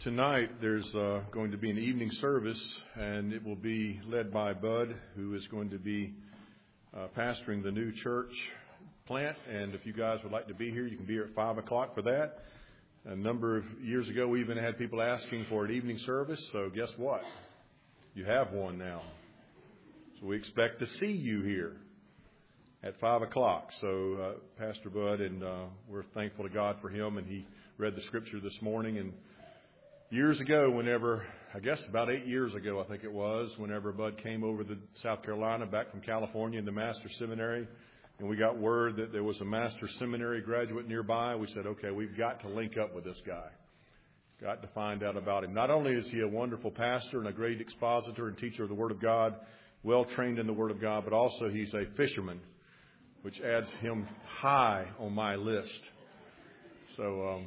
Tonight there's going to be an evening service, and it will be led by Bud, who is going to be pastoring the new church plant. And if you guys would like to be here, you can be here at 5 o'clock for that. A number of years ago, we even had people asking for an evening service, so guess what? You have one now. So we expect to see you here at 5 o'clock. So Pastor Bud, and we're thankful to God for him, and he read the scripture this morning. And years ago, about 8 years ago, I think it was, whenever Bud came over to South Carolina, back from California in the Master's Seminary, and we got word that there was a Master's Seminary graduate nearby, we said, okay, we've got to link up with this guy. Got to find out about him. Not only is he a wonderful pastor and a great expositor and teacher of the Word of God, well trained in the Word of God, but also he's a fisherman, which adds him high on my list. So,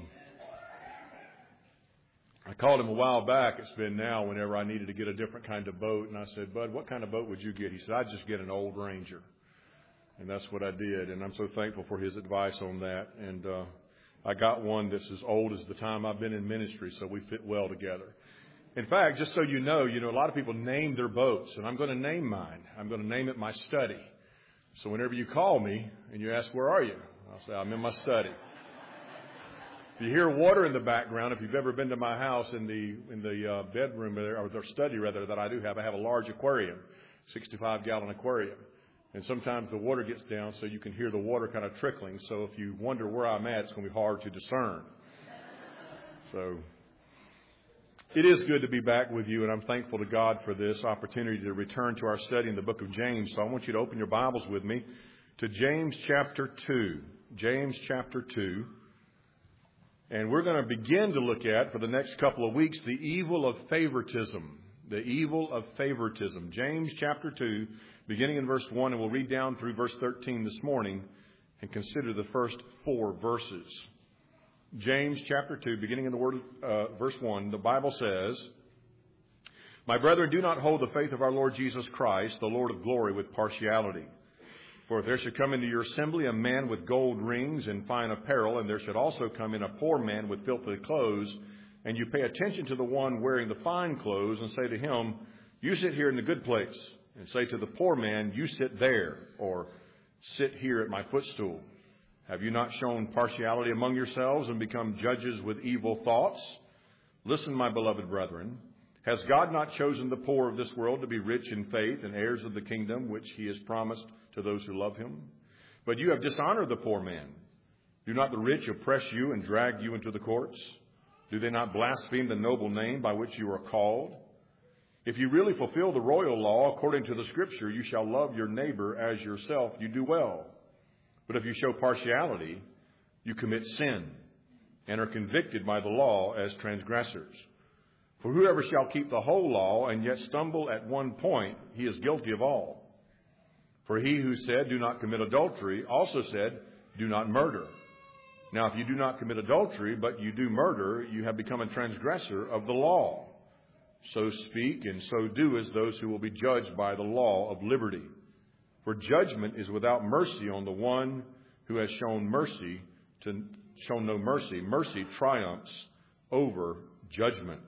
I called him a while back, it's been now, whenever I needed to get a different kind of boat. And I said, Bud, what kind of boat would you get? He said, I'd just get an old Ranger. And that's what I did. And I'm so thankful for his advice on that. And I got one that's as old as the time I've been in ministry, so we fit well together. In fact, just so you know, a lot of people name their boats. And I'm going to name mine. I'm going to name it my study. So whenever you call me and you ask, where are you? I'll say, I'm in my study. If you hear water in the background, if you've ever been to my house in the bedroom, or the study rather, that I have a large aquarium, 65-gallon aquarium. And sometimes the water gets down so you can hear the water kind of trickling. So if you wonder where I'm at, it's going to be hard to discern. So it is good to be back with you, and I'm thankful to God for this opportunity to return to our study in the book of James. So I want you to open your Bibles with me to James chapter 2. James chapter 2. And we're going to begin to look at, for the next couple of weeks, the evil of favoritism. The evil of favoritism. James chapter 2, beginning in verse 1, and we'll read down through verse 13 this morning and consider the first 4 verses. James chapter 2, beginning in verse 1, the Bible says, My brethren, do not hold the faith of our Lord Jesus Christ, the Lord of glory, with partiality. For if there should come into your assembly a man with gold rings and fine apparel, and there should also come in a poor man with filthy clothes, and you pay attention to the one wearing the fine clothes, and say to him, You sit here in the good place, and say to the poor man, You sit there, or sit here at my footstool. Have you not shown partiality among yourselves and become judges with evil thoughts? Listen, my beloved brethren, has God not chosen the poor of this world to be rich in faith and heirs of the kingdom which he has promised to those who love him? But you have dishonored the poor man. Do not the rich oppress you and drag you into the courts? Do they not blaspheme the noble name by which you are called? If you really fulfill the royal law according to the Scripture, you shall love your neighbor as yourself, you do well. But if you show partiality, you commit sin and are convicted by the law as transgressors. For whoever shall keep the whole law and yet stumble at one point, he is guilty of all. For he who said, Do not commit adultery, also said, Do not murder. Now, if you do not commit adultery, but you do murder, you have become a transgressor of the law. So speak and so do as those who will be judged by the law of liberty. For judgment is without mercy on the one who has shown no mercy. Mercy triumphs over judgment.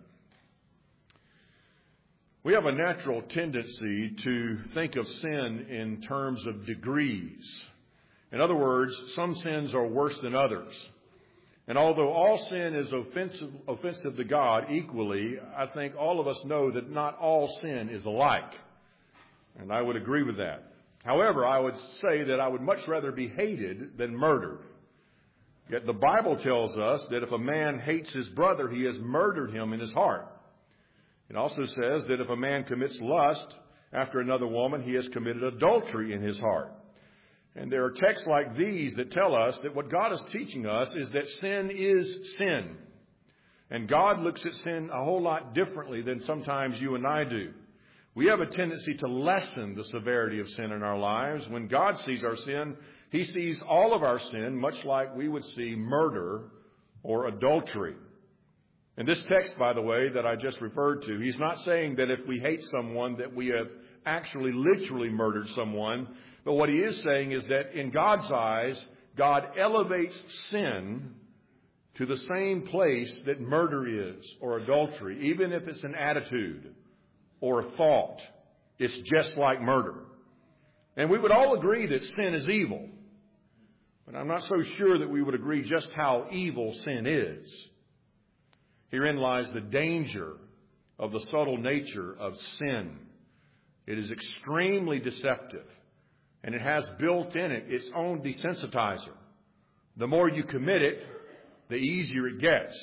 We have a natural tendency to think of sin in terms of degrees. In other words, some sins are worse than others. And although all sin is offensive to God equally, I think all of us know that not all sin is alike. And I would agree with that. However, I would say that I would much rather be hated than murdered. Yet the Bible tells us that if a man hates his brother, he has murdered him in his heart. It also says that if a man commits lust after another woman, he has committed adultery in his heart. And there are texts like these that tell us that what God is teaching us is that sin is sin. And God looks at sin a whole lot differently than sometimes you and I do. We have a tendency to lessen the severity of sin in our lives. When God sees our sin, he sees all of our sin, much like we would see murder or adultery. In this text, by the way, that I just referred to, he's not saying that if we hate someone that we have actually literally murdered someone. But what he is saying is that in God's eyes, God elevates sin to the same place that murder is, or adultery, even if it's an attitude or a thought. It's just like murder. And we would all agree that sin is evil. But I'm not so sure that we would agree just how evil sin is. Herein lies the danger of the subtle nature of sin. It is extremely deceptive, and it has built in it its own desensitizer. The more you commit it, the easier it gets.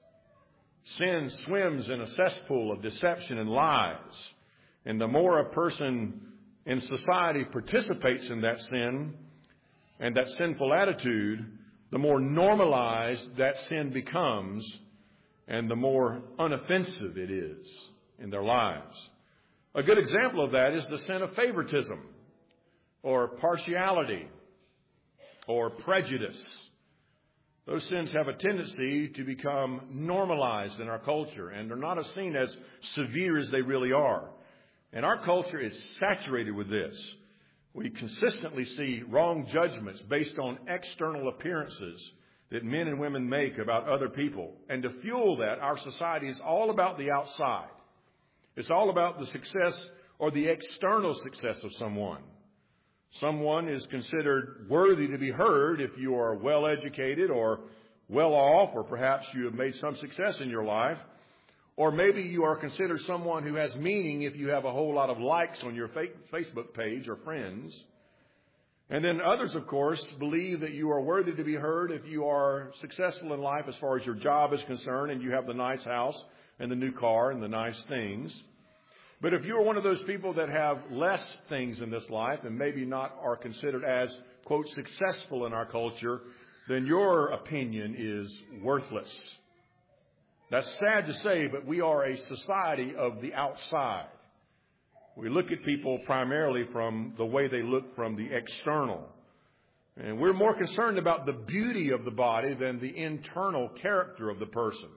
Sin swims in a cesspool of deception and lies. And the more a person in society participates in that sin and that sinful attitude, the more normalized that sin becomes and the more unoffensive it is in their lives. A good example of that is the sin of favoritism or partiality or prejudice. Those sins have a tendency to become normalized in our culture, and they're not as seen as severe as they really are. And our culture is saturated with this. We consistently see wrong judgments based on external appearances that men and women make about other people. And to fuel that, our society is all about the outside. It's all about the success or the external success of someone. Someone is considered worthy to be heard if you are well educated or well off, or perhaps you have made some success in your life. Or maybe you are considered someone who has meaning if you have a whole lot of likes on your Facebook page or friends. And then others, of course, believe that you are worthy to be heard if you are successful in life as far as your job is concerned and you have the nice house and the new car and the nice things. But if you are one of those people that have less things in this life and maybe not are considered as, quote, successful in our culture, then your opinion is worthless. That's sad to say, but we are a society of the outside. We look at people primarily from the way they look from the external. And we're more concerned about the beauty of the body than the internal character of the person.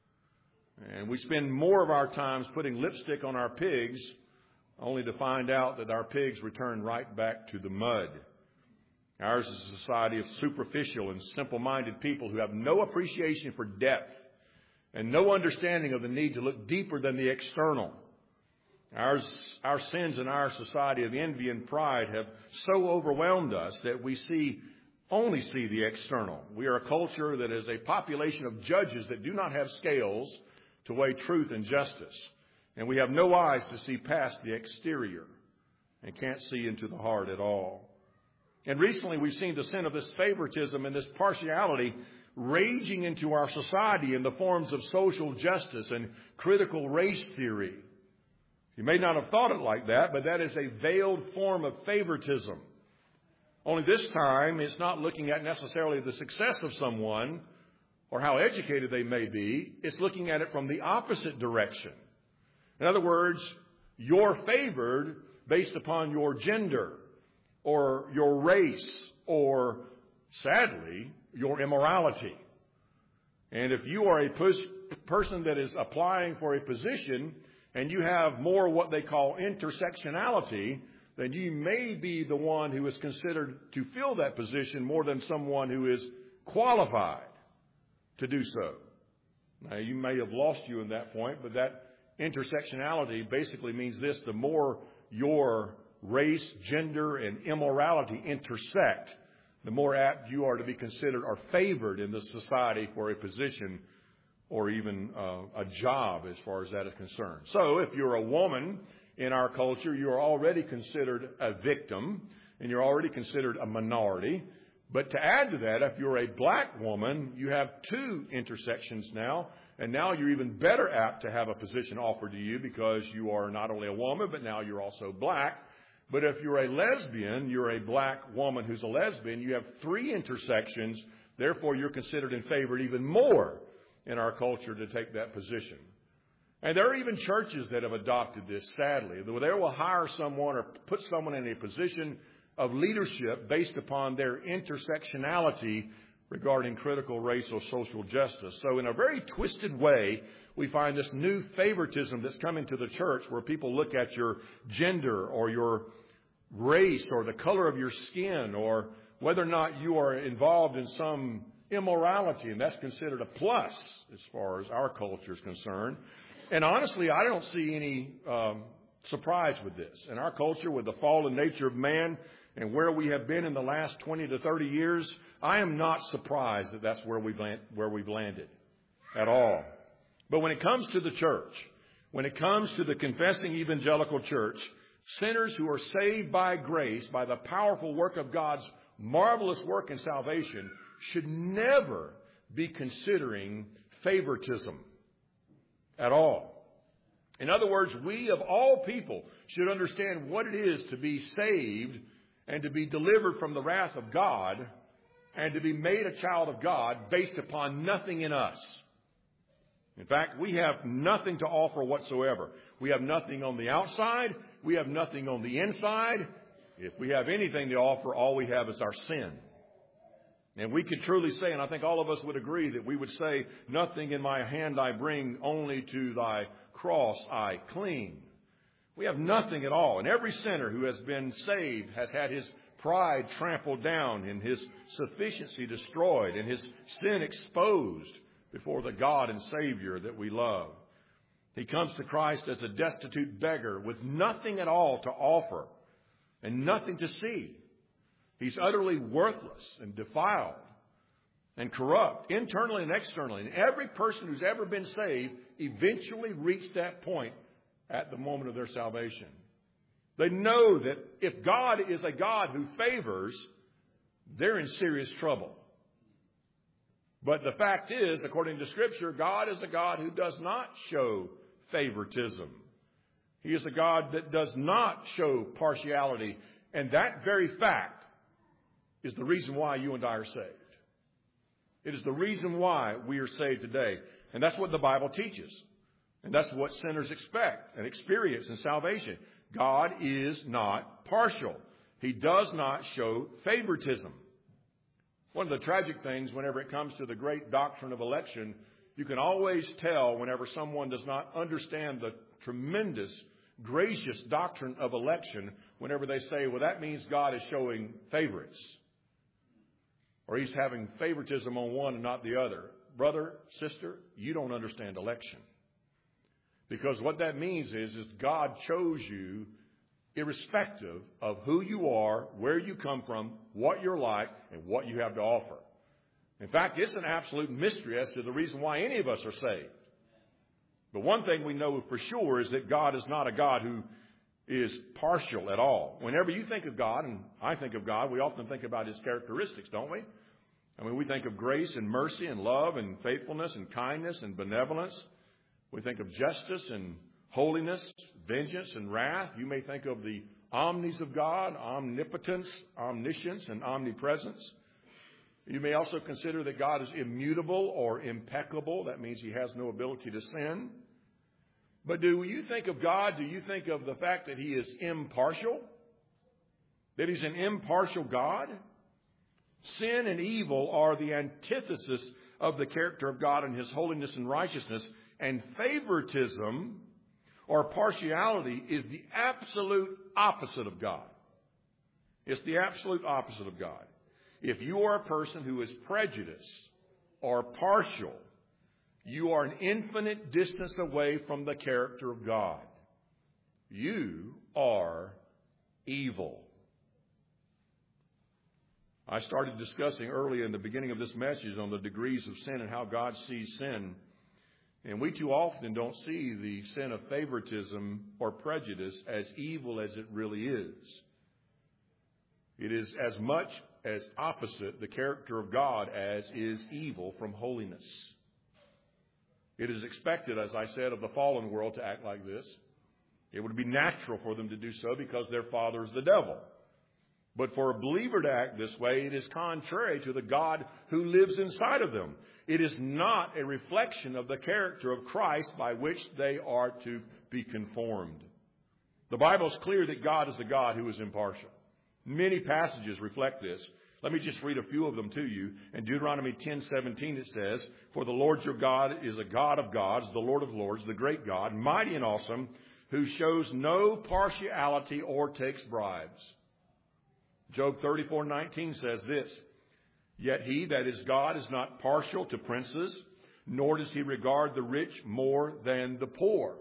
And we spend more of our times putting lipstick on our pigs, only to find out that our pigs return right back to the mud. Ours is a society of superficial and simple-minded people who have no appreciation for depth and no understanding of the need to look deeper than the external. Our sins in our society of envy and pride have so overwhelmed us that we only see the external. We are a culture that is a population of judges that do not have scales to weigh truth and justice. And we have no eyes to see past the exterior and can't see into the heart at all. And recently we've seen the sin of this favoritism and this partiality raging into our society in the forms of social justice and critical race theory. You may not have thought it like that, but that is a veiled form of favoritism. Only this time, it's not looking at necessarily the success of someone or how educated they may be. It's looking at it from the opposite direction. In other words, you're favored based upon your gender or your race or, sadly, your immorality. And if you are a person that is applying for a position and you have more what they call intersectionality, then you may be the one who is considered to fill that position more than someone who is qualified to do so. Now, you may have lost you in that point, but that intersectionality basically means this: the more your race, gender, and immorality intersect, the more apt you are to be considered or favored in this society for a position or even a job as far as that is concerned. So if you're a woman in our culture, you are already considered a victim and you're already considered a minority. But to add to that, if you're a black woman, you have two intersections now, and now you're even better apt to have a position offered to you because you are not only a woman, but now you're also black. But if you're a lesbian, you're a black woman who's a lesbian, you have three intersections. Therefore, you're considered and favored even more in our culture to take that position. And there are even churches that have adopted this, sadly. They will hire someone or put someone in a position of leadership based upon their intersectionality regarding critical race or social justice. So in a very twisted way, we find this new favoritism that's coming to the church where people look at your gender or your race or the color of your skin or whether or not you are involved in some immorality, and that's considered a plus as far as our culture is concerned. And honestly, I don't see any surprise with this. In our culture, with the fallen nature of man and where we have been in the last 20 to 30 years, I am not surprised that that's where we've landed at all. But when it comes to the church, when it comes to the confessing evangelical church, sinners who are saved by grace, by the powerful work of God's marvelous work in salvation, should never be considering favoritism at all. In other words, we of all people should understand what it is to be saved and to be delivered from the wrath of God and to be made a child of God based upon nothing in us. In fact, we have nothing to offer whatsoever. We have nothing on the outside. We have nothing on the inside. If we have anything to offer, all we have is our sin. And we could truly say, and I think all of us would agree, that we would say, nothing in my hand I bring, only to thy cross I cling. We have nothing at all. And every sinner who has been saved has had his pride trampled down and his sufficiency destroyed and his sin exposed before the God and Savior that we love. He comes to Christ as a destitute beggar with nothing at all to offer and nothing to see. He's utterly worthless and defiled and corrupt, internally and externally. And every person who's ever been saved eventually reached that point at the moment of their salvation. They know that if God is a God who favors, they're in serious trouble. But the fact is, according to Scripture, God is a God who does not show favoritism. He is a God that does not show partiality. And that very fact is the reason why you and I are saved. It is the reason why we are saved today. And that's what the Bible teaches. And that's what sinners expect and experience in salvation. God is not partial. He does not show favoritism. One of the tragic things whenever it comes to the great doctrine of election, you can always tell whenever someone does not understand the tremendous, gracious doctrine of election, whenever they say, well, that means God is showing favorites. Or he's having favoritism on one and not the other. Brother, sister, you don't understand election. Because what that means is God chose you irrespective of who you are, where you come from, what you're like, and what you have to offer. In fact, it's an absolute mystery as to the reason why any of us are saved. But one thing we know for sure is that God is not a God who is partial at all. Whenever you think of God, and I think of God, we often think about His characteristics, don't we? I mean, we think of grace and mercy and love and faithfulness and kindness and benevolence. We think of justice and holiness, vengeance and wrath. You may think of the omnis of God, omnipotence, omniscience, and omnipresence. You may also consider that God is immutable or impeccable. That means He has no ability to sin. But do you think of God, do you think of the fact that He is impartial? That He's an impartial God? Sin and evil are the antithesis of the character of God and His holiness and righteousness. And favoritism or partiality is the absolute opposite of God. It's the absolute opposite of God. If you are a person who is prejudiced or partial, you are an infinite distance away from the character of God. You are evil. I started discussing earlier in the beginning of this message on the degrees of sin and how God sees sin. And we too often don't see the sin of favoritism or prejudice as evil as it really is. It is as much as opposite the character of God as is evil from holiness. It is expected, as I said, of the fallen world to act like this. It would be natural for them to do so because their father is the devil. But for a believer to act this way, it is contrary to the God who lives inside of them. It is not a reflection of the character of Christ by which they are to be conformed. The Bible is clear that God is a God who is impartial. Many passages reflect this. Let me just read a few of them to you. In Deuteronomy 10:17 it says, "For the Lord your God is a God of gods, the Lord of lords, the great God, mighty and awesome, who shows no partiality or takes bribes." Job 34:19 says this, Yet he, that is God, is not partial to princes, nor does he regard the rich more than the poor.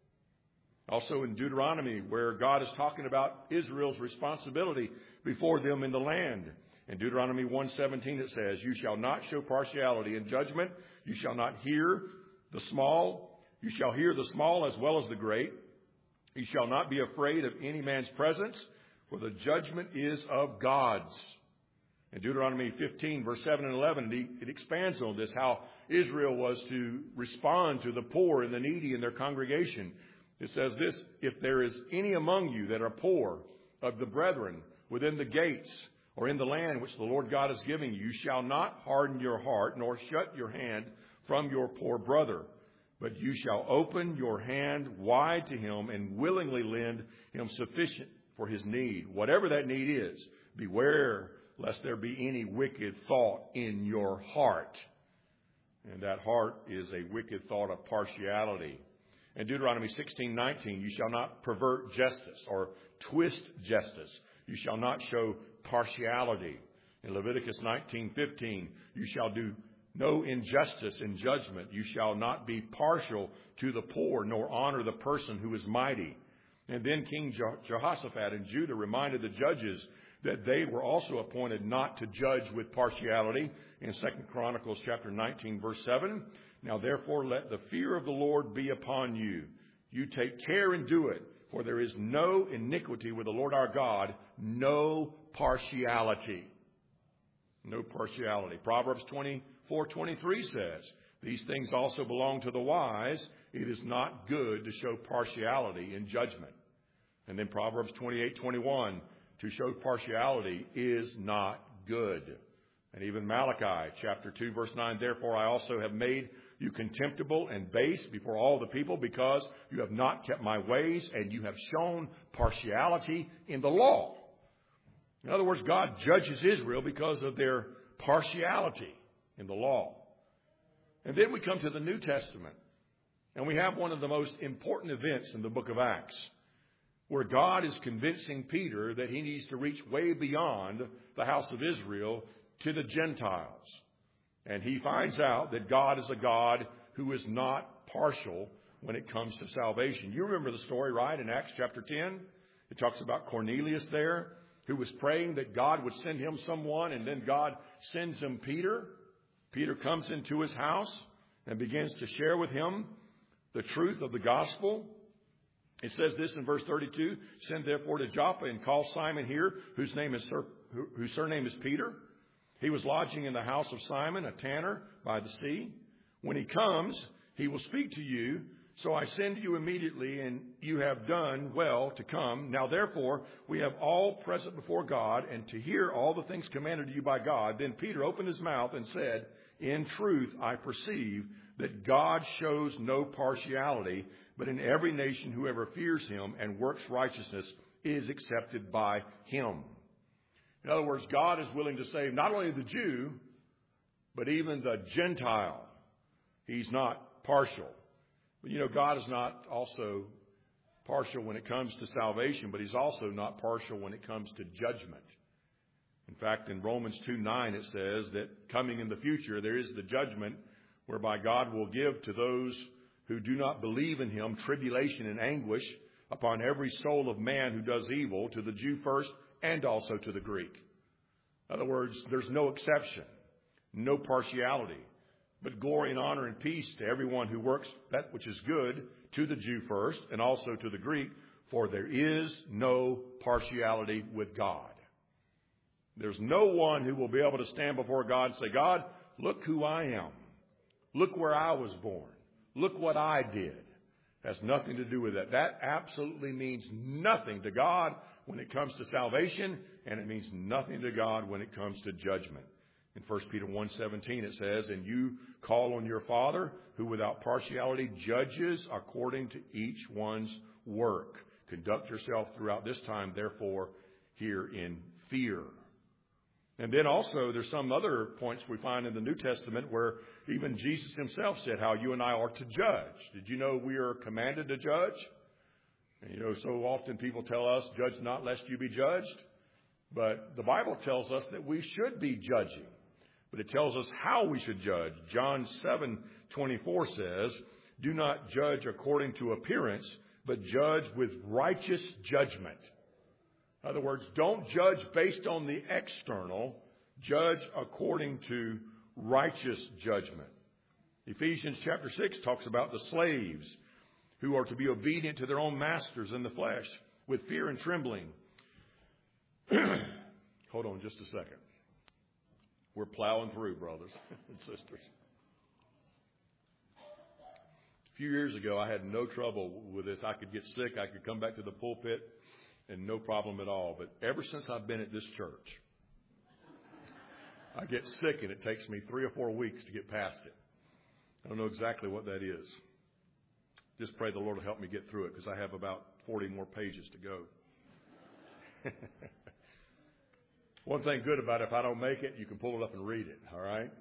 Also in Deuteronomy, where God is talking about Israel's responsibility before them in the land. In Deuteronomy 1:17 it says, "You shall not show partiality in judgment. You shall not hear the small. You shall hear the small as well as the great. You shall not be afraid of any man's presence, for the judgment is of God's." In Deuteronomy 15, verse 7 and 11, it expands on this, how Israel was to respond to the poor and the needy in their congregation. It says this, "If there is any among you that are poor of the brethren within the gates or in the land which the Lord God is giving you, you shall not harden your heart nor shut your hand from your poor brother, but you shall open your hand wide to him and willingly lend him sufficient for his need. Whatever that need is, beware lest there be any wicked thought in your heart." And that heart is a wicked thought of partiality. In Deuteronomy 16:19, "You shall not pervert justice or twist justice. You shall not show partiality." In Leviticus 19:15, "You shall do no injustice in judgment. You shall not be partial to the poor, nor honor the person who is mighty." And then King Jehoshaphat in Judah reminded the judges that they were also appointed not to judge with partiality. In 2 Chronicles chapter 19, verse 7, "Now therefore let the fear of the Lord be upon you. You take care and do it, for there is no iniquity with the Lord our God, no partiality." No partiality. Proverbs 24:23 says, "These things also belong to the wise. It is not good to show partiality in judgment." And then Proverbs 28:21, "To show partiality is not good." And even Malachi chapter 2, verse 9, "Therefore I also have made you contemptible and base before all the people, because you have not kept my ways, and you have shown partiality in the law." In other words, God judges Israel because of their partiality in the law. And then we come to the New Testament, and we have one of the most important events in the book of Acts, where God is convincing Peter that he needs to reach way beyond the house of Israel to the Gentiles. And he finds out that God is a God who is not partial when it comes to salvation. You remember the story, right, in Acts chapter 10? It talks about Cornelius there, who was praying that God would send him someone, and then God sends him Peter. Peter comes into his house and begins to share with him the truth of the gospel. It says this in verse 32, "Send therefore to Joppa and call Simon here, whose surname is Peter. He was lodging in the house of Simon, a tanner by the sea. When he comes, he will speak to you. So I send you immediately, and you have done well to come. Now therefore, we have all present before God, and to hear all the things commanded to you by God." Then Peter opened his mouth and said, "In truth, I perceive that God shows no partiality, but in every nation whoever fears him and works righteousness is accepted by him." In other words, God is willing to save not only the Jew, but even the Gentile. He's not partial. But God is not also partial when it comes to salvation, but he's also not partial when it comes to judgment. In fact, in Romans 2:9, it says that coming in the future, there is the judgment whereby God will give to those who do not believe in him tribulation and anguish upon every soul of man who does evil, to the Jew first and also to the Greek. In other words, there's no exception, no partiality, but glory and honor and peace to everyone who works that which is good, to the Jew first and also to the Greek, for there is no partiality with God. There's no one who will be able to stand before God and say, "God, look who I am. Look where I was born. Look what I did." Has nothing to do with that. That absolutely means nothing to God when it comes to salvation, and it means nothing to God when it comes to judgment. In 1 Peter 1:17 it says, "And you call on your Father, who without partiality judges according to each one's work. Conduct yourself throughout this time, therefore, here in fear." And then also there's some other points we find in the New Testament where even Jesus himself said how you and I are to judge. Did you know we are commanded to judge? And so often people tell us, "Judge not lest you be judged." But the Bible tells us that we should be judging. But it tells us how we should judge. John 7:24 says, do not judge according to appearance, but judge with righteous judgment. In other words, don't judge based on the external. Judge according to righteous judgment. Ephesians chapter 6 talks about the slaves who are to be obedient to their own masters in the flesh with fear and trembling. Hold on just a second. We're plowing through, brothers and sisters. A few years ago, I had no trouble with this. I could get sick. I could come back to the pulpit and no problem at all. But ever since I've been at this church, I get sick and it takes me 3 or 4 weeks to get past it. I don't know exactly what that is. Just pray the Lord will help me get through it because I have about 40 more pages to go. One thing good about it, if I don't make it, you can pull it up and read it, all right?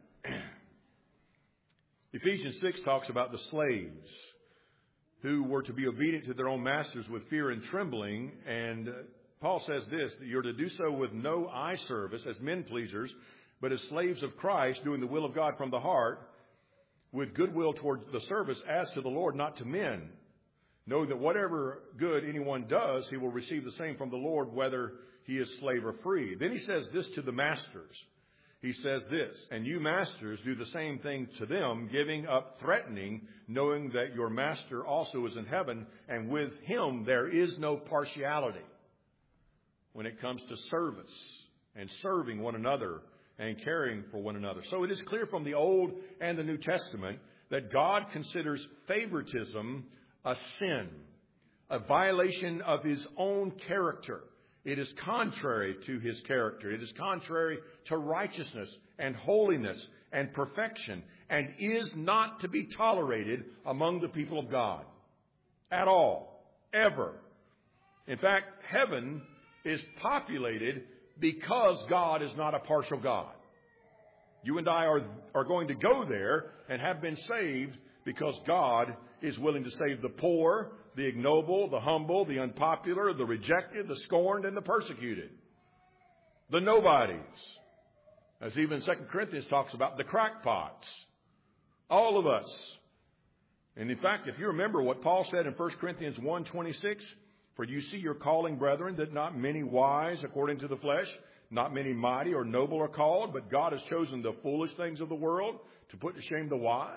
Ephesians 6 talks about the slaves who were to be obedient to their own masters with fear and trembling. And Paul says this, that you're to do so with no eye service as men pleasers, but as slaves of Christ, doing the will of God from the heart, with goodwill toward the service as to the Lord, not to men. Knowing that whatever good anyone does, he will receive the same from the Lord, whether he is slave or free. Then he says this to the masters. He says this, and you masters do the same thing to them, giving up threatening, knowing that your master also is in heaven, and with him there is no partiality when it comes to service and serving one another and caring for one another. So it is clear from the Old and the New Testament that God considers favoritism a sin, a violation of his own character. It is contrary to his character. It is contrary to righteousness and holiness and perfection, and is not to be tolerated among the people of God at all, ever. In fact, heaven is populated because God is not a partial God. You and I are going to go there and have been saved because God is willing to save the poor, the ignoble, the humble, the unpopular, the rejected, the scorned, and the persecuted. The nobodies. As even 2 Corinthians talks about, the crackpots. All of us. And in fact, if you remember what Paul said in 1 Corinthians 1:26, for you see your calling, brethren, that not many wise according to the flesh, not many mighty or noble are called, but God has chosen the foolish things of the world to put to shame the wise.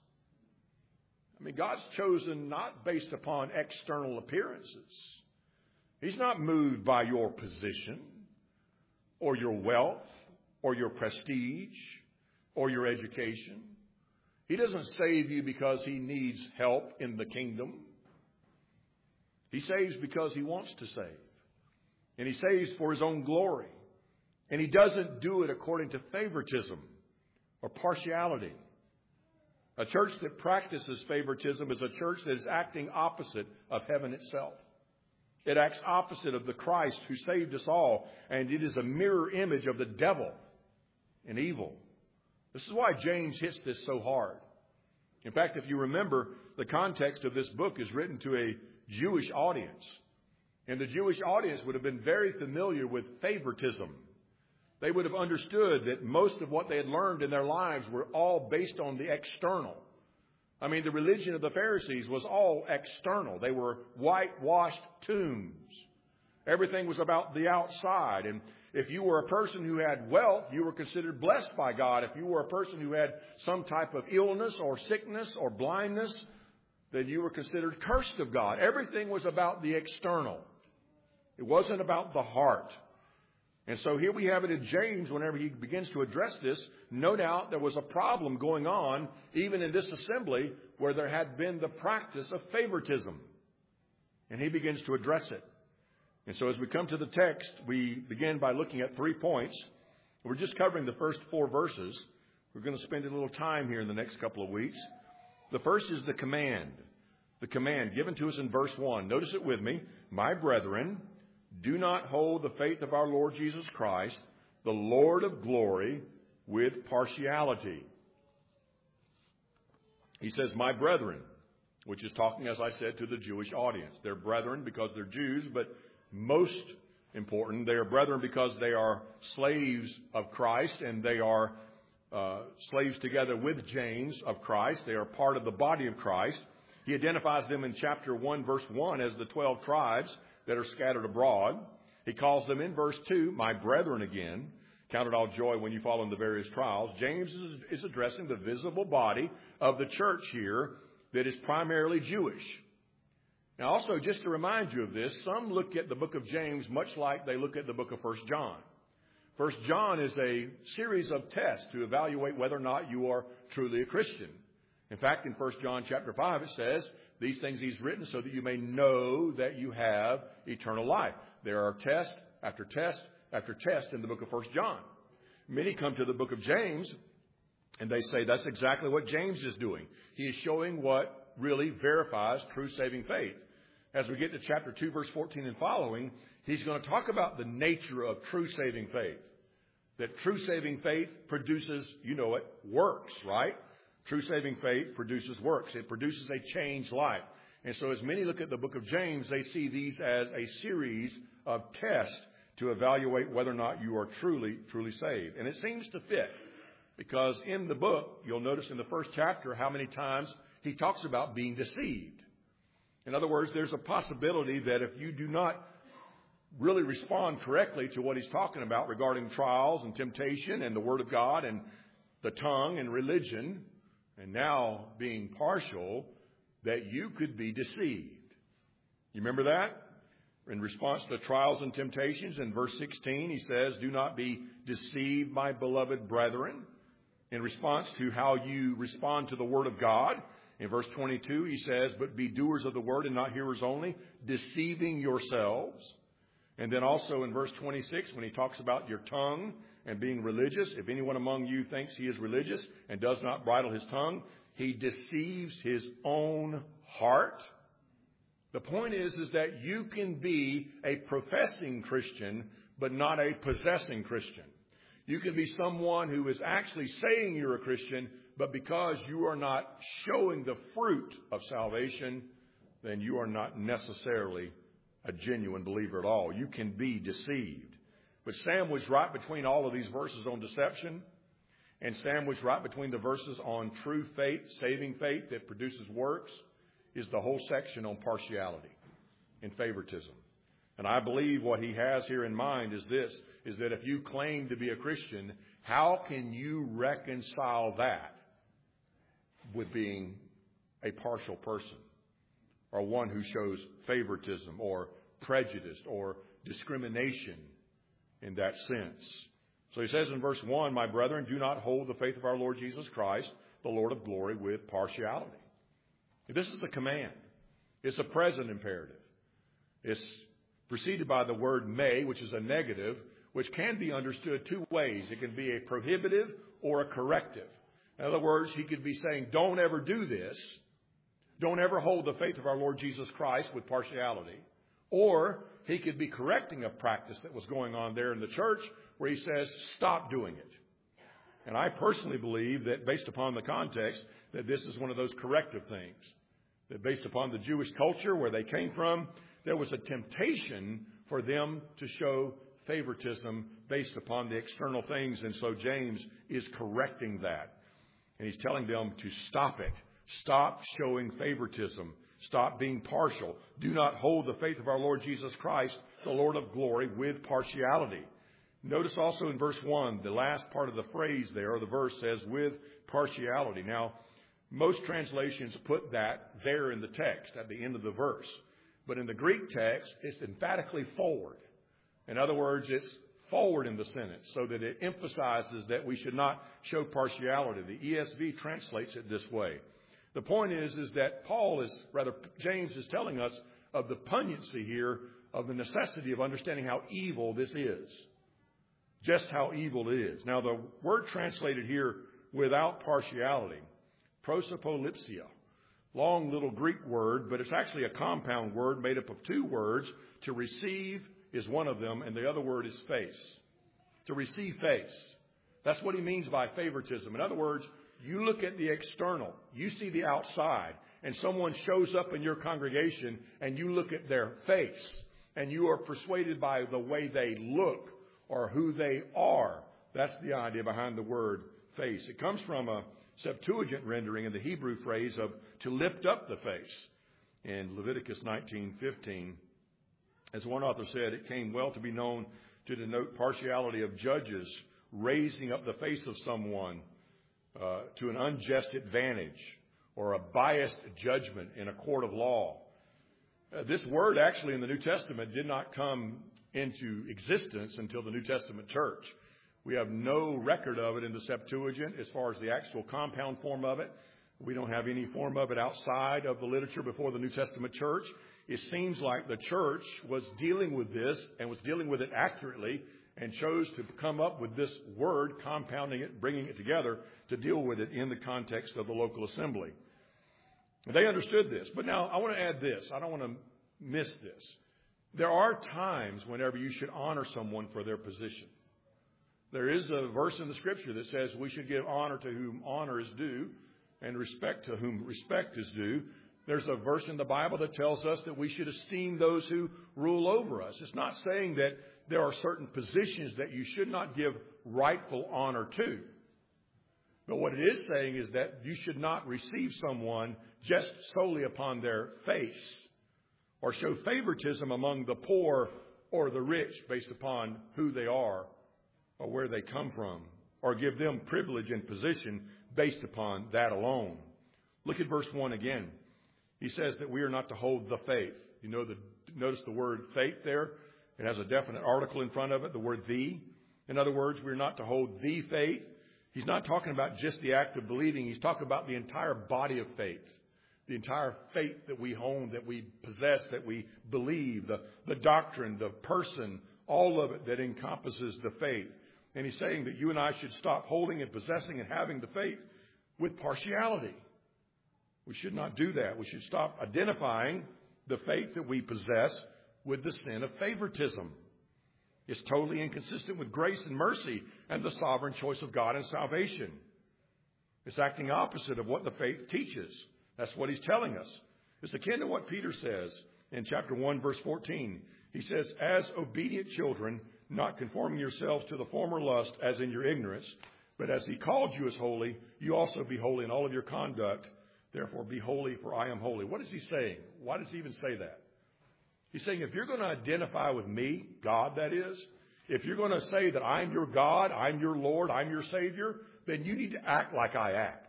I mean, God's chosen not based upon external appearances. He's not moved by your position or your wealth or your prestige or your education. He doesn't save you because he needs help in the kingdom. He saves because he wants to save. And he saves for his own glory. And he doesn't do it according to favoritism or partiality. A church that practices favoritism is a church that is acting opposite of heaven itself. It acts opposite of the Christ who saved us all, and it is a mirror image of the devil and evil. This is why James hits this so hard. In fact, if you remember, the context of this book is written to a Jewish audience. And the Jewish audience would have been very familiar with favoritism. They would have understood that most of what they had learned in their lives were all based on the external. I mean, the religion of the Pharisees was all external. They were whitewashed tombs. Everything was about the outside. And if you were a person who had wealth, you were considered blessed by God. If you were a person who had some type of illness or sickness or blindness, then you were considered cursed of God. Everything was about the external. It wasn't about the heart. And so here we have it in James, whenever he begins to address this, no doubt there was a problem going on, even in this assembly, where there had been the practice of favoritism. And he begins to address it. And so as we come to the text, we begin by looking at 3 points. We're just covering the first 4 verses. We're going to spend a little time here in the next couple of weeks. The first is the command. The command given to us in verse 1. Notice it with me. My brethren, do not hold the faith of our Lord Jesus Christ, the Lord of glory, with partiality. He says, my brethren, which is talking, as I said, to the Jewish audience. They're brethren because they're Jews, but most important, they are brethren because they are slaves of Christ and they are slaves together with James of Christ. They are part of the body of Christ. He identifies them in chapter 1, verse 1 as the 12 tribes that are scattered abroad. He calls them in verse 2, my brethren again. Count it all joy when you fall into various trials. James is addressing the visible body of the church here that is primarily Jewish. Now also, just to remind you of this, some look at the book of James much like they look at the book of 1 John. 1 John is a series of tests to evaluate whether or not you are truly a Christian. In fact, in 1 John chapter 5, it says, these things he's written so that you may know that you have eternal life. There are test after test after test in the book of 1 John. Many come to the book of James and they say that's exactly what James is doing. He is showing what really verifies true saving faith. As we get to chapter 2, verse 14 and following, he's going to talk about the nature of true saving faith. That true saving faith produces, you know it, works, right? True saving faith produces works. It produces a changed life. And so as many look at the book of James, they see these as a series of tests to evaluate whether or not you are truly saved. And it seems to fit because in the book, you'll notice in the first chapter how many times he talks about being deceived. In other words, there's a possibility that if you do not really respond correctly to what he's talking about regarding trials and temptation and the Word of God and the tongue and religion, and now being partial, that you could be deceived. You remember that? In response to trials and temptations, in verse 16, he says, do not be deceived, my beloved brethren. In response to how you respond to the Word of God, in verse 22, he says, but be doers of the Word and not hearers only, deceiving yourselves. And then also in verse 26, when he talks about your tongue and being religious, if anyone among you thinks he is religious and does not bridle his tongue, he deceives his own heart. The point is that you can be a professing Christian, but not a possessing Christian. You can be someone who is actually saying you're a Christian, but because you are not showing the fruit of salvation, then you are not necessarily a genuine believer at all. You can be deceived. But sandwiched right between all of these verses on deception and sandwiched right between the verses on true faith, saving faith that produces works, is the whole section on partiality and favoritism. And I believe what he has here in mind is this, is that if you claim to be a Christian, how can you reconcile that with being a partial person or one who shows favoritism or prejudice or discrimination in that sense? So he says in verse 1, my brethren, do not hold the faith of our Lord Jesus Christ, the Lord of glory, with partiality. This is a command. It's a present imperative. It's preceded by the word may, which is a negative, which can be understood two ways. It can be a prohibitive or a corrective. In other words, he could be saying, don't ever do this. Don't ever hold the faith of our Lord Jesus Christ with partiality. Or he could be correcting a practice that was going on there in the church where he says, stop doing it. And I personally believe that based upon the context, that this is one of those corrective things. That based upon the Jewish culture where they came from, there was a temptation for them to show favoritism based upon the external things. And so James is correcting that. And he's telling them to stop it. Stop showing favoritism. Stop being partial. Do not hold the faith of our Lord Jesus Christ, the Lord of glory, with partiality. Notice also in verse 1, the last part of the phrase there, or the verse says, with partiality. Now, most translations put that there in the text at the end of the verse. But in the Greek text, it's emphatically forward. In other words, it's forward in the sentence so that it emphasizes that we should not show partiality. The ESV translates it this way. The point is that James is telling us of the pungency here of the necessity of understanding how evil this is. Just how evil it is. Now, the word translated here without partiality, prosopolipsia, long little Greek word, but it's actually a compound word made up of two words. To receive is one of them, and the other word is face. To receive face. That's what he means by favoritism. In other words, you look at the external, you see the outside, and someone shows up in your congregation, and you look at their face, and you are persuaded by the way they look or who they are. That's the idea behind the word face. It comes from a Septuagint rendering in the Hebrew phrase of to lift up the face in Leviticus 19:15. As one author said, it came well to be known to denote partiality of judges raising up the face of someone to an unjust advantage or a biased judgment in a court of law. This word actually in the New Testament did not come into existence until the New Testament church. We have no record of it in the Septuagint as far as the actual compound form of it. We don't have any form of it outside of the literature before the New Testament church. It seems like the church was dealing with this and was dealing with it accurately and chose to come up with this word, compounding it, bringing it together to deal with it in the context of the local assembly. They understood this. But now I want to add this. I don't want to miss this. There are times whenever you should honor someone for their position. There is a verse in the Scripture that says we should give honor to whom honor is due and respect to whom respect is due. There's a verse in the Bible that tells us that we should esteem those who rule over us. It's not saying that there are certain positions that you should not give rightful honor to. But what it is saying is that you should not receive someone just solely upon their face or show favoritism among the poor or the rich based upon who they are or where they come from, or give them privilege and position based upon that alone. Look at verse 1 again. He says that we are not to hold the faith. Notice the word faith there. It has a definite article in front of it, the word the. In other words, we're not to hold the faith. He's not talking about just the act of believing. He's talking about the entire body of faith, the entire faith that we own, that we possess, that we believe, the doctrine, the person, all of it that encompasses the faith. And he's saying that you and I should stop holding and possessing and having the faith with partiality. We should not do that. We should stop identifying the faith that we possess with the sin of favoritism. It's totally inconsistent with grace and mercy and the sovereign choice of God in salvation. It's acting opposite of what the faith teaches. That's what he's telling us. It's akin to what Peter says in chapter 1, verse 14. He says, as obedient children, not conforming yourselves to the former lust as in your ignorance, but as he called you as holy, you also be holy in all of your conduct. Therefore be holy, for I am holy. What is he saying? Why does he even say that? He's saying if you're going to identify with me, God that is, if you're going to say that I'm your God, I'm your Lord, I'm your Savior, then you need to act like I act.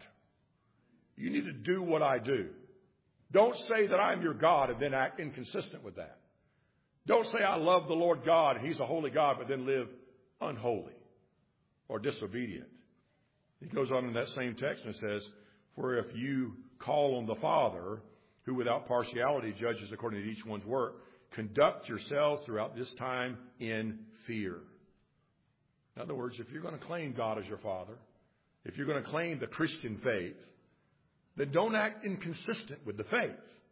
You need to do what I do. Don't say that I'm your God and then act inconsistent with that. Don't say I love the Lord God and he's a holy God, but then live unholy or disobedient. He goes on in that same text and says, for if you call on the Father, who without partiality judges according to each one's work, conduct yourselves throughout this time in fear. In other words, if you're going to claim God as your Father, if you're going to claim the Christian faith, then don't act inconsistent with the faith.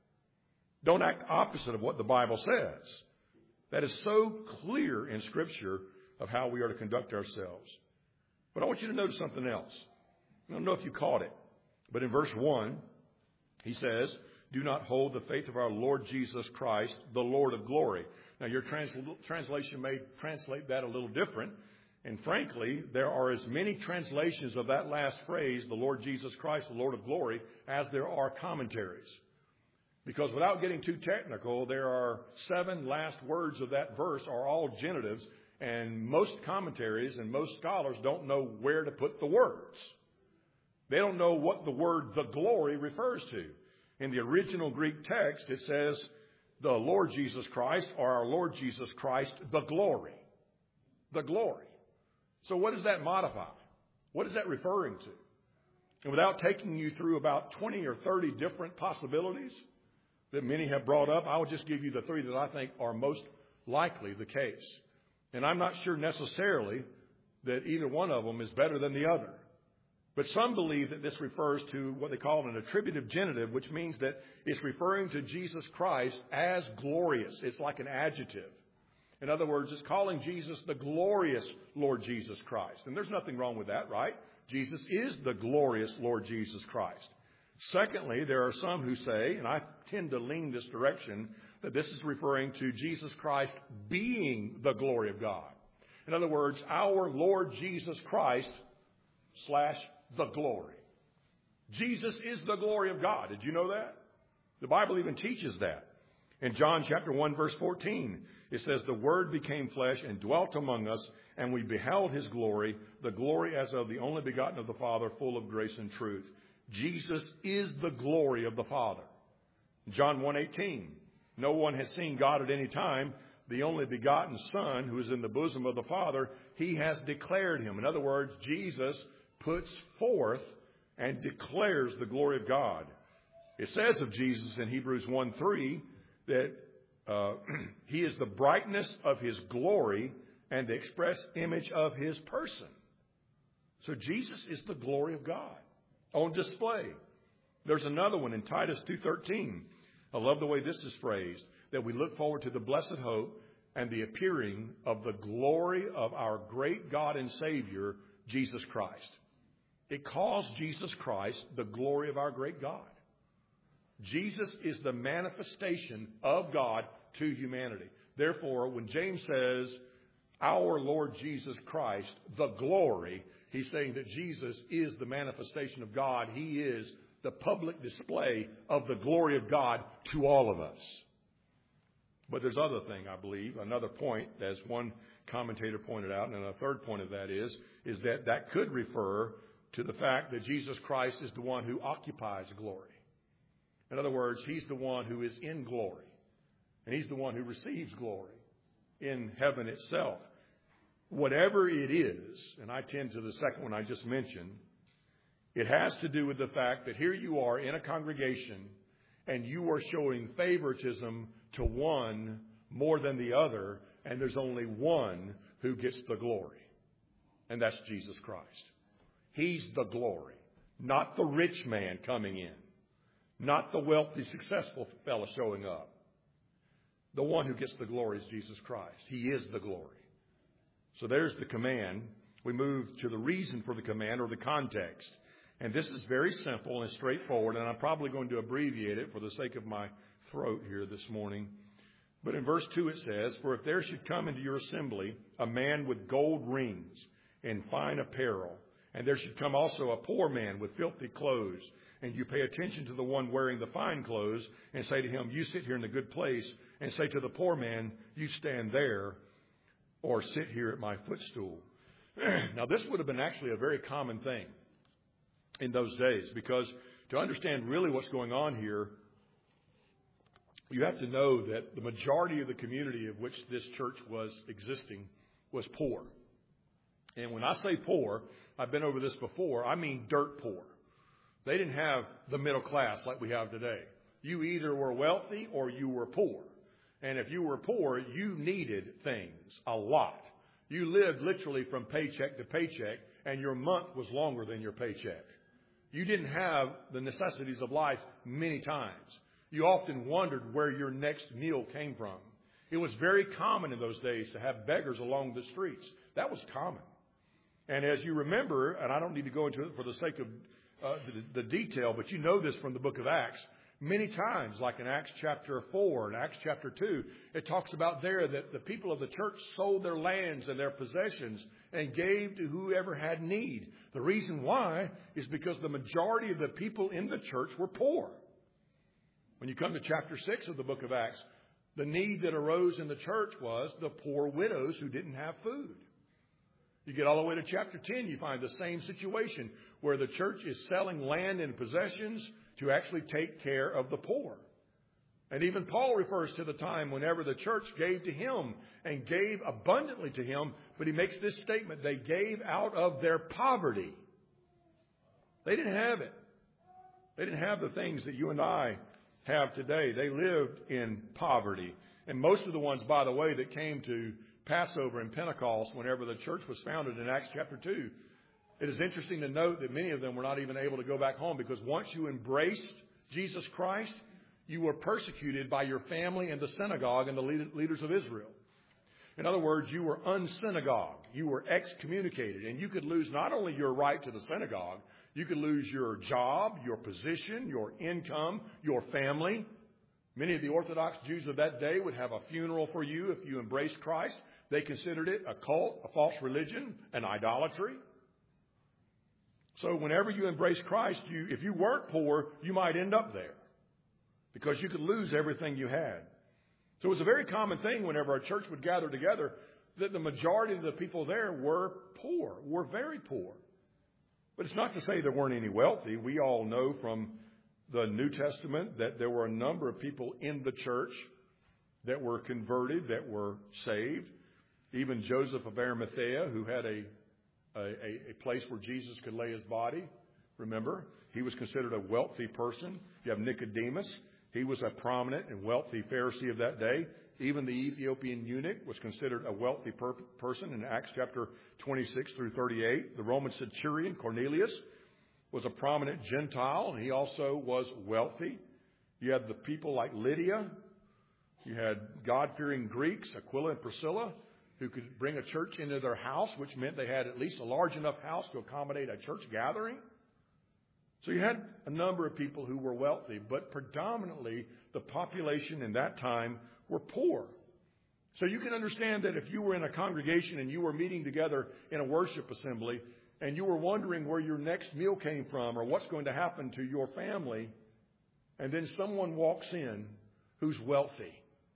Don't act opposite of what the Bible says. That is so clear in Scripture of how we are to conduct ourselves. But I want you to notice something else. I don't know if you caught it, but in verse 1, he says, do not hold the faith of our Lord Jesus Christ, the Lord of glory. Now, your translation may translate that a little different. And frankly, there are as many translations of that last phrase, the Lord Jesus Christ, the Lord of glory, as there are commentaries. Because without getting too technical, there are 7 last words of that verse are all genitives. And most commentaries and most scholars don't know where to put the words. They don't know what the word the glory refers to. In the original Greek text, it says the Lord Jesus Christ, or our Lord Jesus Christ, the glory. The glory. So what does that modify? What is that referring to? And without taking you through about 20 or 30 different possibilities that many have brought up, I will just give you the 3 that I think are most likely the case. And I'm not sure necessarily that either one of them is better than the other. But some believe that this refers to what they call an attributive genitive, which means that it's referring to Jesus Christ as glorious. It's like an adjective. In other words, it's calling Jesus the glorious Lord Jesus Christ. And there's nothing wrong with that, right? Jesus is the glorious Lord Jesus Christ. Secondly, there are some who say, and I tend to lean this direction, that this is referring to Jesus Christ being the glory of God. In other words, our Lord Jesus Christ / the glory. Jesus is the glory of God. Did you know that? The Bible even teaches that. In John chapter 1, verse 14, it says, the Word became flesh and dwelt among us, and we beheld his glory, the glory as of the only begotten of the Father, full of grace and truth. Jesus is the glory of the Father. John 1:18, no one has seen God at any time. The only begotten Son, who is in the bosom of the Father, he has declared him. In other words, Jesus puts forth and declares the glory of God. It says of Jesus in Hebrews 1:3 that he is the brightness of his glory and the express image of his person. So Jesus is the glory of God on display. There's another one in Titus 2:13. I love the way this is phrased, that we look forward to the blessed hope and the appearing of the glory of our great God and Savior, Jesus Christ. It calls Jesus Christ the glory of our great God. Jesus is the manifestation of God to humanity. Therefore, when James says, our Lord Jesus Christ, the glory, he's saying that Jesus is the manifestation of God. He is the public display of the glory of God to all of us. But there's other thing, I believe, another point, as one commentator pointed out, and a third point of that is that could refer to the fact that Jesus Christ is the one who occupies glory. In other words, he's the one who is in glory, and he's the one who receives glory in heaven itself. Whatever it is, and I tend to the second one I just mentioned, it has to do with the fact that here you are in a congregation and you are showing favoritism to one more than the other, and there's only one who gets the glory, and that's Jesus Christ. He's the glory, not the rich man coming in, not the wealthy, successful fellow showing up. The one who gets the glory is Jesus Christ. He is the glory. So there's the command. We move to the reason for the command, or the context. And this is very simple and straightforward, and I'm probably going to abbreviate it for the sake of my throat here this morning. But in verse 2 it says, for if there should come into your assembly a man with gold rings and fine apparel, and there should come also a poor man with filthy clothes, and you pay attention to the one wearing the fine clothes, and say to him, you sit here in the good place, and say to the poor man, you stand there, or sit here at my footstool. Now this would have been actually a very common thing in those days, because to understand really what's going on here, you have to know that the majority of the community of which this church was existing was poor. And when I say poor, I've been over this before, I mean dirt poor. They didn't have the middle class like we have today. You either were wealthy or you were poor. And if you were poor, you needed things a lot. You lived literally from paycheck to paycheck, and your month was longer than your paycheck. You didn't have the necessities of life many times. You often wondered where your next meal came from. It was very common in those days to have beggars along the streets. That was common. And as you remember, and I don't need to go into it for the sake of the detail, but you know this from the book of Acts, many times, like in Acts chapter 4 and Acts chapter 2, it talks about there that the people of the church sold their lands and their possessions and gave to whoever had need. The reason why is because the majority of the people in the church were poor. When you come to chapter 6 of the book of Acts, the need that arose in the church was the poor widows who didn't have food. You get all the way to chapter 10, you find the same situation where the church is selling land and possessions to actually take care of the poor. And even Paul refers to the time whenever the church gave to him and gave abundantly to him, but he makes this statement, they gave out of their poverty. They didn't have it. They didn't have the things that you and I have today. They lived in poverty. And most of the ones, by the way, that came to Passover and Pentecost whenever the church was founded in Acts chapter 2, it is interesting to note that many of them were not even able to go back home, because once you embraced Jesus Christ, you were persecuted by your family and the synagogue and the leaders of Israel. In other words, you were unsynagogued. You were excommunicated, and you could lose not only your right to the synagogue, you could lose your job, your position, your income, your family. Many of the Orthodox Jews of that day would have a funeral for you if you embraced Christ. They considered it a cult, a false religion, an idolatry. So whenever you embrace Christ, if you weren't poor, you might end up there because you could lose everything you had. So it was a very common thing whenever our church would gather together that the majority of the people there were poor, were very poor. But it's not to say there weren't any wealthy. We all know from the New Testament that there were a number of people in the church that were converted, that were saved. Even Joseph of Arimathea, who had a place where Jesus could lay his body. Remember, he was considered a wealthy person. You have Nicodemus. He was a prominent and wealthy Pharisee of that day. Even the Ethiopian eunuch was considered a wealthy person in Acts chapter 26 through 38. The Roman centurion Cornelius was a prominent Gentile, and he also was wealthy. You had the people like Lydia. You had God-fearing Greeks, Aquila and Priscilla, who could bring a church into their house, which meant they had at least a large enough house to accommodate a church gathering. So you had a number of people who were wealthy, but predominantly the population in that time were poor. So you can understand that if you were in a congregation and you were meeting together in a worship assembly and you were wondering where your next meal came from or what's going to happen to your family, and then someone walks in who's wealthy,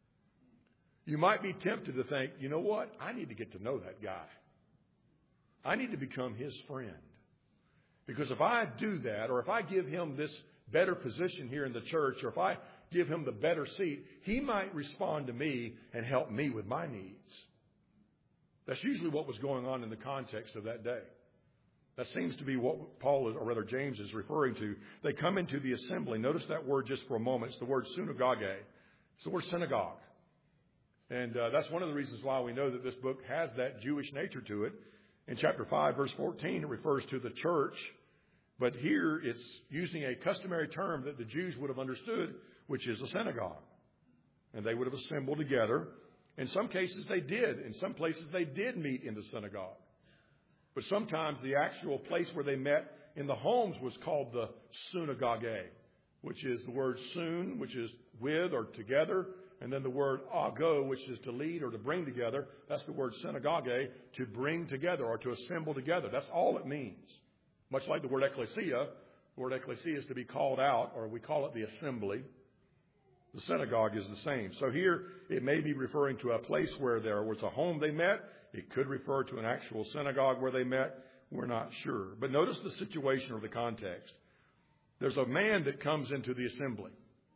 you might be tempted to think, you know what? I need to get to know that guy. I need to become his friend. Because if I do that, or if I give him this better position here in the church, or if I give him the better seat, he might respond to me and help me with my needs. That's usually what was going on in the context of that day. That seems to be what Paul, or rather James, is referring to. They come into the assembly. Notice that word just for a moment. It's the word synagogue. It's the word synagogue. And that's one of the reasons why we know that this book has that Jewish nature to it. In chapter 5, verse 14, it refers to the church. But here it's using a customary term that the Jews would have understood, which is a synagogue. And they would have assembled together. In some cases they did. In some places they did meet in the synagogue. But sometimes the actual place where they met in the homes was called the synagogue, which is the word sun, which is with or together. And then the word ago, which is to lead or to bring together. That's the word synagogue, to bring together or to assemble together. That's all it means. Much like the word ecclesia. The word ecclesia is to be called out, or we call it the assembly. The synagogue is the same. So here it may be referring to a place where there was a home they met. It could refer to an actual synagogue where they met. We're not sure. But notice the situation or the context. There's a man that comes into the assembly.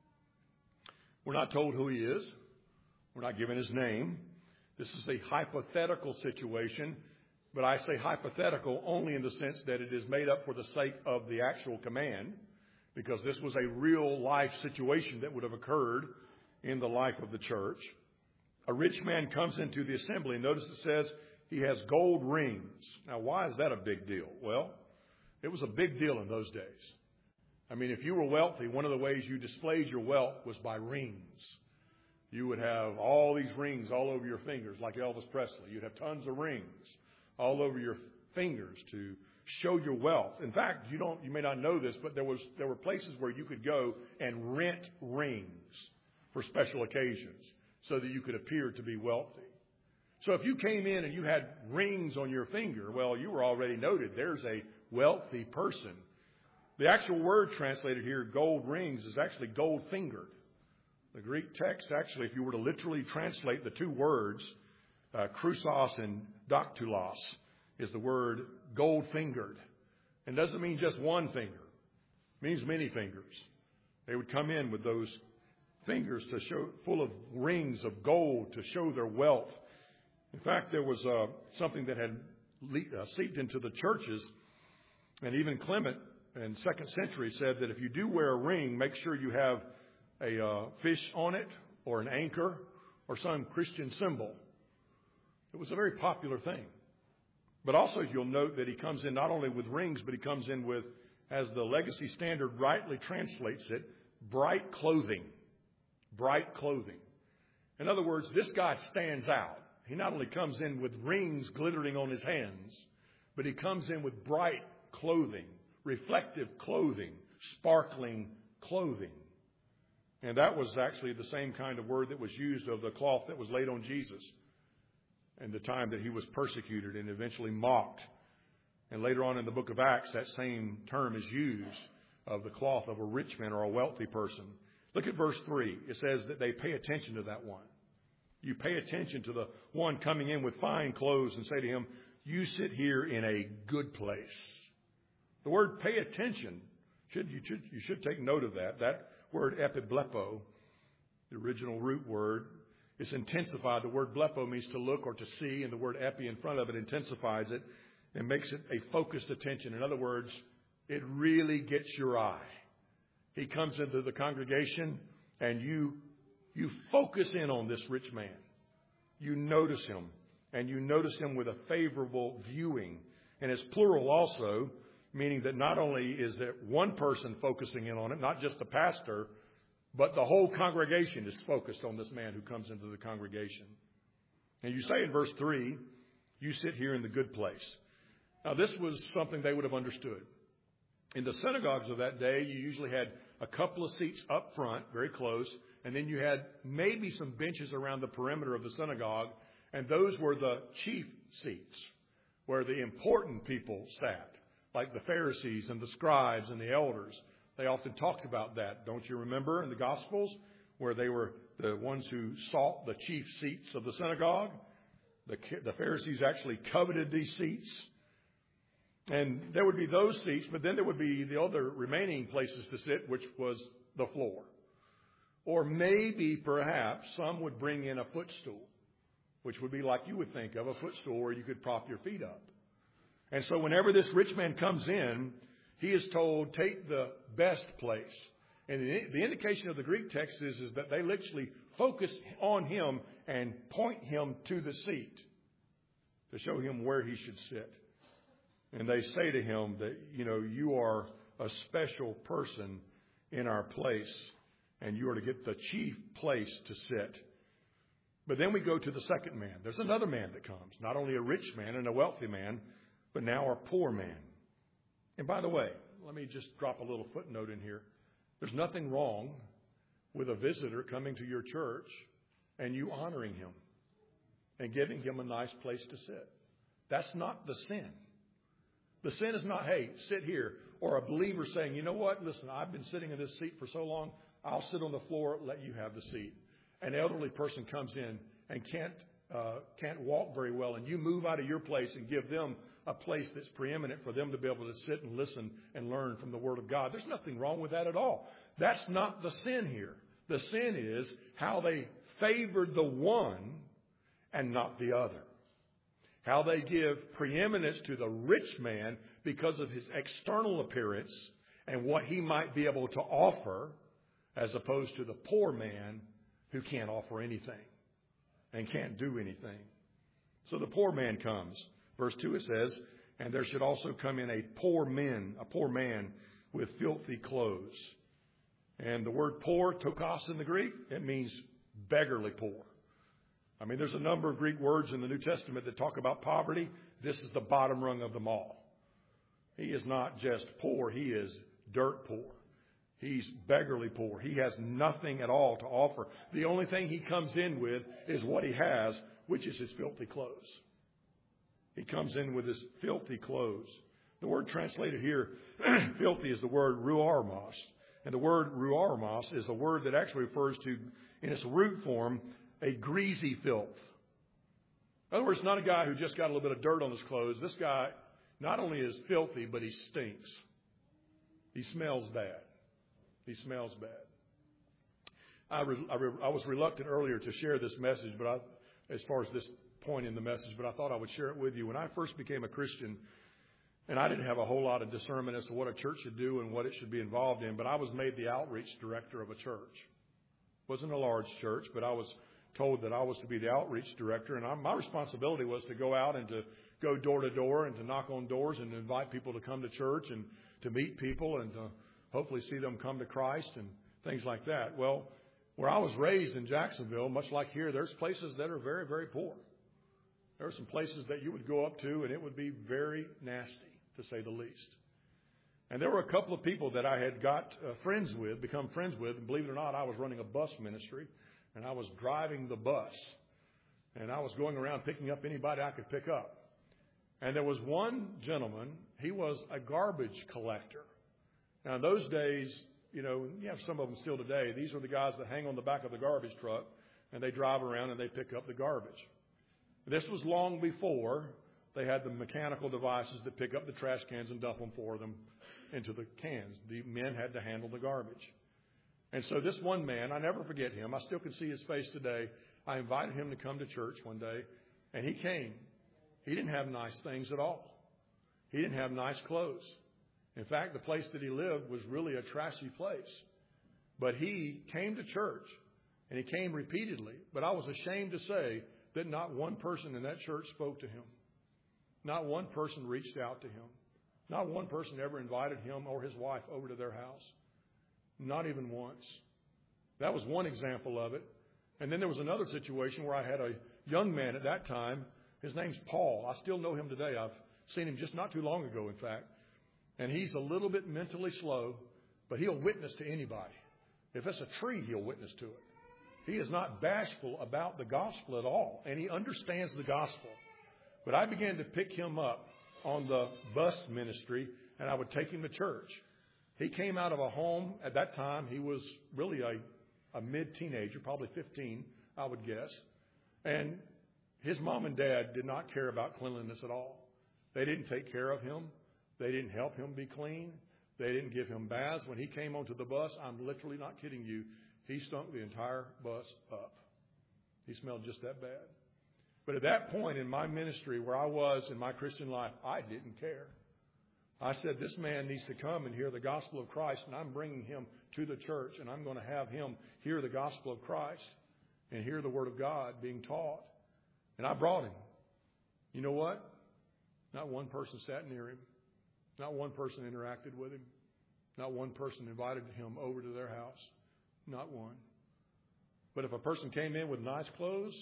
We're not told who he is. We're not given his name. This is a hypothetical situation, but I say hypothetical only in the sense that it is made up for the sake of the actual command, because this was a real life situation that would have occurred in the life of the church. A rich man comes into the assembly. Notice it says he has gold rings. Now, why is that a big deal? Well, it was a big deal in those days. I mean, if you were wealthy, one of the ways you displayed your wealth was by rings. You would have all these rings all over your fingers, like Elvis Presley. You'd have tons of rings all over your fingers to show your wealth. In fact, you may not know this, but there were places where you could go and rent rings for special occasions so that you could appear to be wealthy. So if you came in and you had rings on your finger, well, you were already noted. There's a wealthy person. The actual word translated here, gold rings, is actually gold-fingered. The Greek text, actually, if you were to literally translate the two words, krusos and daktulos, is the word gold-fingered. And doesn't mean just one finger. It means many fingers. They would come in with those fingers to show, full of rings of gold to show their wealth. In fact, there was something that had seeped into the churches, and even Clement in 2nd century said that if you do wear a ring, make sure you have a fish on it or an anchor or some Christian symbol. It was a very popular thing. But also you'll note that he comes in not only with rings, but he comes in with, as the Legacy Standard rightly translates it, bright clothing. Bright clothing. In other words, this guy stands out. He not only comes in with rings glittering on his hands, but he comes in with bright clothing. Reflective clothing, sparkling clothing. And that was actually the same kind of word that was used of the cloth that was laid on Jesus in the time that he was persecuted and eventually mocked And later on in the book of Acts, that same term is used of the cloth of a rich man or a wealthy person. Look at verse 3. It says that they pay attention to that one. You pay attention to the one coming in with fine clothes and say to him, you sit here in a good place. The word pay attention, you should take note of that. That word epiblepo, the original root word, is intensified. The word blepo means to look or to see, and the word epi in front of it intensifies it and makes it a focused attention. In other words, it really gets your eye. He comes into the congregation and you focus in on this rich man. You notice him, and you notice him with a favorable viewing. And it's plural also, meaning that not only is there one person focusing in on it, not just the pastor, but the whole congregation is focused on this man who comes into the congregation. And you say in verse 3, you sit here in the good place. Now, this was something they would have understood. In the synagogues of that day, you usually had a couple of seats up front, very close, and then you had maybe some benches around the perimeter of the synagogue, and those were the chief seats, where the important people sat, like the Pharisees and the scribes and the elders. They often talked about that. Don't you remember in the Gospels, where they were the ones who sought the chief seats of the synagogue? The Pharisees actually coveted these seats. And there would be those seats, but then there would be the other remaining places to sit, which was the floor. Or maybe, perhaps, some would bring in a footstool, which would be like you would think of, a footstool where you could prop your feet up. And so whenever this rich man comes in, he is told, take the best place. And the indication of the Greek text is that they literally focus on him and point him to the seat to show him where he should sit. And they say to him that, you are a special person in our place, and you are to get the chief place to sit. But then we go to the second man. There's another man that comes, not only a rich man and a wealthy man, but now a poor man. And by the way, let me just drop a little footnote in here. There's nothing wrong with a visitor coming to your church and you honoring him and giving him a nice place to sit. That's not the sin. The sin is not, hey, sit here. Or a believer saying, you know what? Listen, I've been sitting in this seat for so long, I'll sit on the floor, let you have the seat. An elderly person comes in and can't walk very well, and you move out of your place and give them a place that's preeminent for them to be able to sit and listen and learn from the Word of God. There's nothing wrong with that at all. That's not the sin here. The sin is how they favored the one and not the other. How they give preeminence to the rich man because of his external appearance and what he might be able to offer, as opposed to the poor man who can't offer anything and can't do anything. So the poor man comes. Verse 2 it says, and there should also come in a poor man with filthy clothes. And the word poor, tokos in the Greek, it means beggarly poor. I mean, there's a number of Greek words in the New Testament that talk about poverty. This is the bottom rung of them all. He is not just poor. He is dirt poor. He's beggarly poor. He has nothing at all to offer. The only thing he comes in with is what he has, which is his filthy clothes. He comes in with his filthy clothes. The word translated here, filthy, is the word ruarmos. And the word ruarmos is a word that actually refers to, in its root form, a greasy filth. In other words, not a guy who just got a little bit of dirt on his clothes. This guy not only is filthy, but he stinks. He smells bad. He smells bad. I was reluctant earlier to share this message, but as far as this point in the message, but I thought I would share it with you. When I first became a Christian, and I didn't have a whole lot of discernment as to what a church should do and what it should be involved in, but I was made the outreach director of a church. It wasn't a large church, but I was told that I was to be the outreach director, and my responsibility was to go out and to go door to door and to knock on doors and invite people to come to church and to meet people and to hopefully see them come to Christ and things like that. Well, where I was raised in Jacksonville, much like here, there's places that are very, very poor. There are some places that you would go up to and it would be very nasty, to say the least. And there were a couple of people that I had become friends with, and believe it or not, I was running a bus ministry. And I was driving the bus, and I was going around picking up anybody I could pick up. And there was one gentleman, he was a garbage collector. Now, in those days, you have some of them still today. These are the guys that hang on the back of the garbage truck, and they drive around and they pick up the garbage. This was long before they had the mechanical devices that pick up the trash cans and dump them for them into the cans. The men had to handle the garbage. And so this one man, I never forget him. I still can see his face today. I invited him to come to church one day, and he came. He didn't have nice things at all. He didn't have nice clothes. In fact, the place that he lived was really a trashy place. But he came to church, and he came repeatedly. But I was ashamed to say that not one person in that church spoke to him. Not one person reached out to him. Not one person ever invited him or his wife over to their house. Not even once. That was one example of it. And then there was another situation where I had a young man at that time. His name's Paul. I still know him today. I've seen him just not too long ago, in fact. And he's a little bit mentally slow, but he'll witness to anybody. If it's a tree, he'll witness to it. He is not bashful about the gospel at all, and he understands the gospel. But I began to pick him up on the bus ministry, and I would take him to church. He came out of a home. At that time, he was really a mid-teenager, probably 15, I would guess. And his mom and dad did not care about cleanliness at all. They didn't take care of him. They didn't help him be clean. They didn't give him baths. When he came onto the bus, I'm literally not kidding you, he stunk the entire bus up. He smelled just that bad. But at that point in my ministry, where I was in my Christian life, I didn't care. I said, this man needs to come and hear the gospel of Christ, and I'm bringing him to the church, and I'm going to have him hear the gospel of Christ and hear the word of God being taught. And I brought him. You know what? Not one person sat near him. Not one person interacted with him. Not one person invited him over to their house. Not one. But if a person came in with nice clothes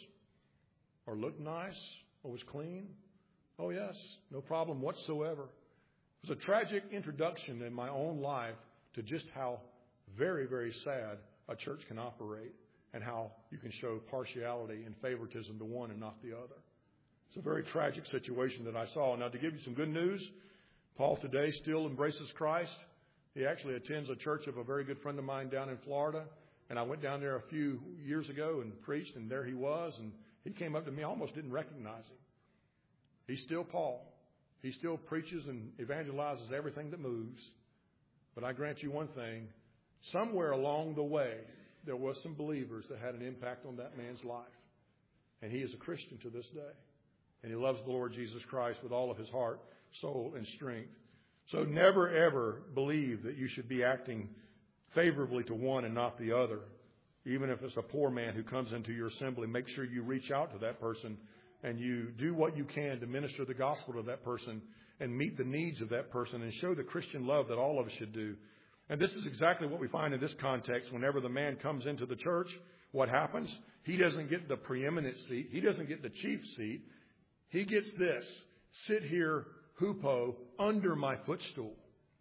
or looked nice or was clean, oh yes, no problem whatsoever. It was a tragic introduction in my own life to just how very, very sad a church can operate and how you can show partiality and favoritism to one and not the other. It's a very tragic situation that I saw. Now, to give you some good news, Paul today still embraces Christ. He actually attends a church of a very good friend of mine down in Florida. And I went down there a few years ago and preached, and there he was. And he came up to me. I almost didn't recognize him. He's still Paul. He still preaches and evangelizes everything that moves. But I grant you one thing. Somewhere along the way, there was some believers that had an impact on that man's life. And he is a Christian to this day. And he loves the Lord Jesus Christ with all of his heart, soul, and strength. So never, ever believe that you should be acting favorably to one and not the other. Even if it's a poor man who comes into your assembly, make sure you reach out to that person and you do what you can to minister the gospel to that person and meet the needs of that person and show the Christian love that all of us should do. And this is exactly what we find in this context. Whenever the man comes into the church, what happens? He doesn't get the preeminent seat. He doesn't get the chief seat. He gets this: sit here, hupo, under my footstool.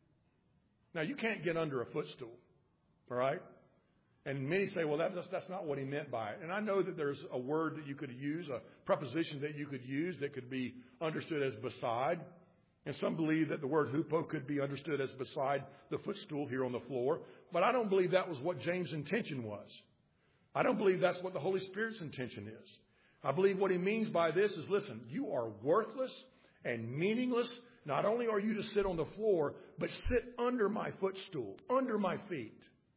Now, you can't get under a footstool, all right? And many say, well, that's not what he meant by it. And I know that there's a word that you could use, a preposition that you could use that could be understood as beside. And some believe that the word hupo could be understood as beside the footstool here on the floor. But I don't believe that was what James' intention was. I don't believe that's what the Holy Spirit's intention is. I believe what he means by this is, listen, you are worthless and meaningless. Not only are you to sit on the floor, but sit under my footstool, under my feet.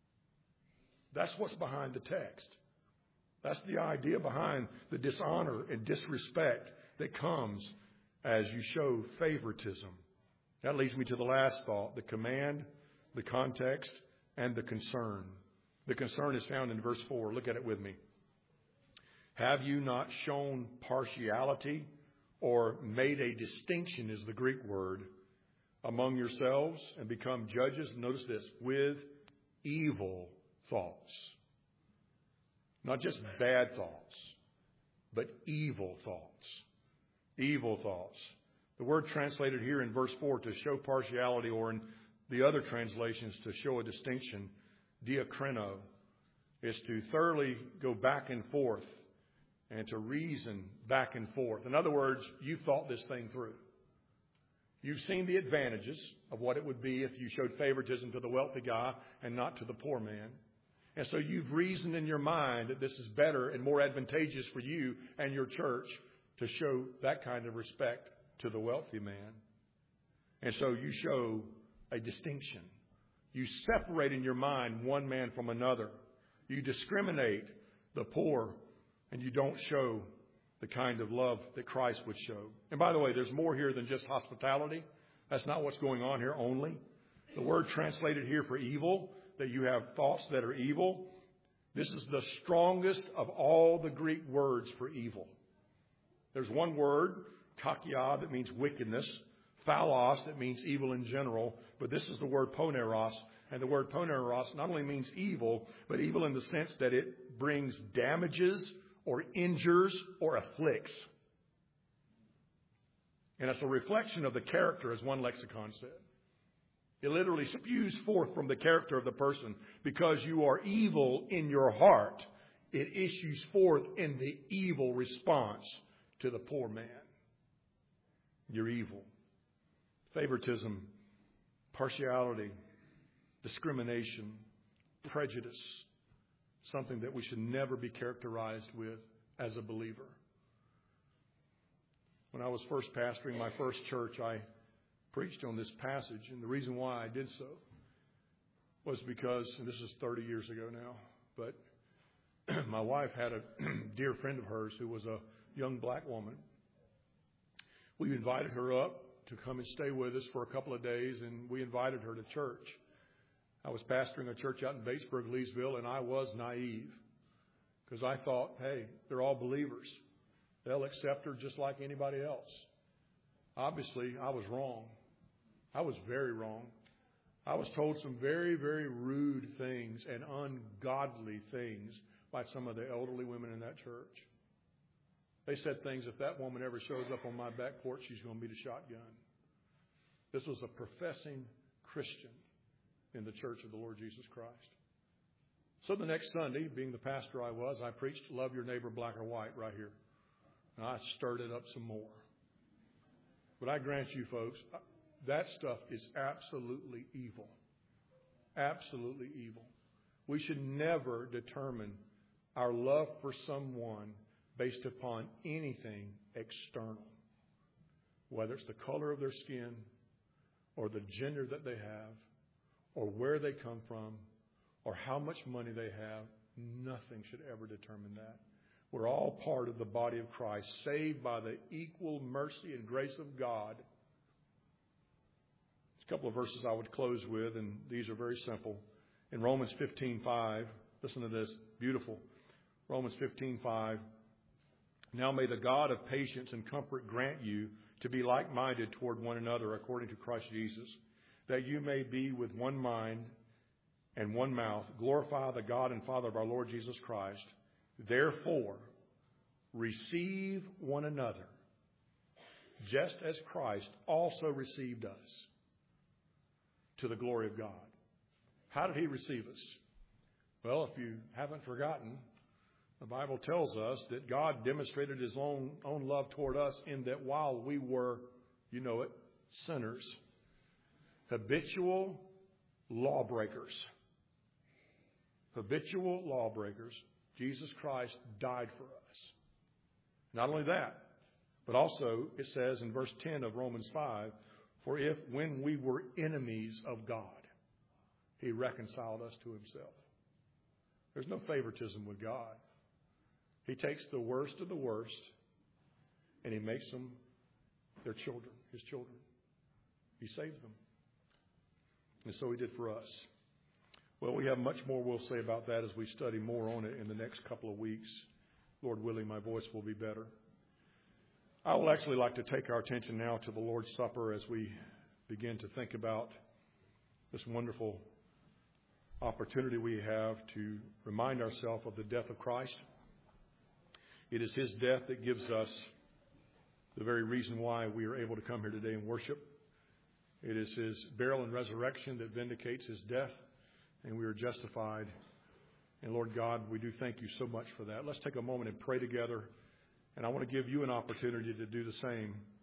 That's what's behind the text. That's the idea behind the dishonor and disrespect that comes as you show favoritism. That leads me to the last thought: the command, the context, and the concern. The concern is found in verse 4. Look at it with me. Have you not shown partiality, or made a distinction is the Greek word, among yourselves and become judges? Notice this: with evil thoughts. Not just bad thoughts, but evil thoughts. Evil thoughts. The word translated here in verse 4 to show partiality, or in the other translations to show a distinction, diakrino, is to thoroughly go back and forth and to reason back and forth. In other words, you thought this thing through. You've seen the advantages of what it would be if you showed favoritism to the wealthy guy and not to the poor man. And so you've reasoned in your mind that this is better and more advantageous for you and your church to show that kind of respect to the wealthy man. And so you show a distinction. You separate in your mind one man from another. You discriminate the poor, and you don't show the kind of love that Christ would show. And by the way, there's more here than just hospitality. That's not what's going on here only. The word translated here for evil, that you have thoughts that are evil, this is the strongest of all the Greek words for evil. There's one word, kakia, that means wickedness, phalos, that means evil in general, but this is the word poneros. And the word poneros not only means evil, but evil in the sense that it brings damages or injures or afflicts. And it's a reflection of the character, as one lexicon said. It literally spews forth from the character of the person. Because you are evil in your heart, it issues forth in the evil response to the poor man. You're evil. Favoritism, partiality, discrimination, prejudice, something that we should never be characterized with as a believer. When I was first pastoring my first church, I preached on this passage, and the reason why I did so was because, and this is 30 years ago now, but my wife had a dear friend of hers who was a young black woman. We invited her up to come and stay with us for a couple of days, and we invited her to church. I was pastoring a church out in Batesburg, Leesville, and I was naive because I thought, hey, they're all believers. They'll accept her just like anybody else. Obviously, I was wrong. I was very wrong. I was told some very, very rude things and ungodly things by some of the elderly women in that church. They said things, if that woman ever shows up on my back porch, she's going to be the shotgun. This was a professing Christian in the church of the Lord Jesus Christ. So the next Sunday, being the pastor I was, I preached Love Your Neighbor Black or White right here. And I stirred it up some more. But I grant you folks, that stuff is absolutely evil. Absolutely evil. We should never determine our love for someone based upon anything external. Whether it's the color of their skin or the gender that they have or where they come from or how much money they have, nothing should ever determine that. We're all part of the body of Christ, saved by the equal mercy and grace of God. There's a couple of verses I would close with, and these are very simple. In Romans 15:5, listen to this, beautiful. Romans 15:5. Now may the God of patience and comfort grant you to be like-minded toward one another according to Christ Jesus, that you may be with one mind and one mouth, glorify the God and Father of our Lord Jesus Christ. Therefore, receive one another, just as Christ also received us, to the glory of God. How did he receive us? Well, if you haven't forgotten, the Bible tells us that God demonstrated his own love toward us in that while we were, you know it, sinners, habitual lawbreakers, Jesus Christ died for us. Not only that, but also it says in verse 10 of Romans 5, for if when we were enemies of God, he reconciled us to himself. There's no favoritism with God. He takes the worst of the worst and he makes them their children, his children. He saves them. And so he did for us. Well, we have much more we'll say about that as we study more on it in the next couple of weeks. Lord willing, my voice will be better. I would actually like to take our attention now to the Lord's Supper as we begin to think about this wonderful opportunity we have to remind ourselves of the death of Christ. It is his death that gives us the very reason why we are able to come here today and worship. It is his burial and resurrection that vindicates his death, and we are justified. And Lord God, we do thank you so much for that. Let's take a moment and pray together. And I want to give you an opportunity to do the same.